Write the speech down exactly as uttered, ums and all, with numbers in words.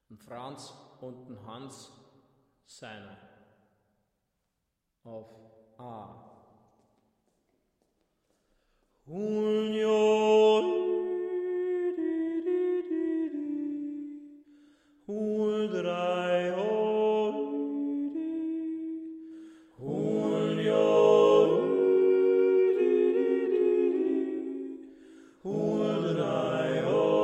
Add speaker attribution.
Speaker 1: ein Franz und ein Hans seiner auf A. Julio, hol drei, Julio, hol drei,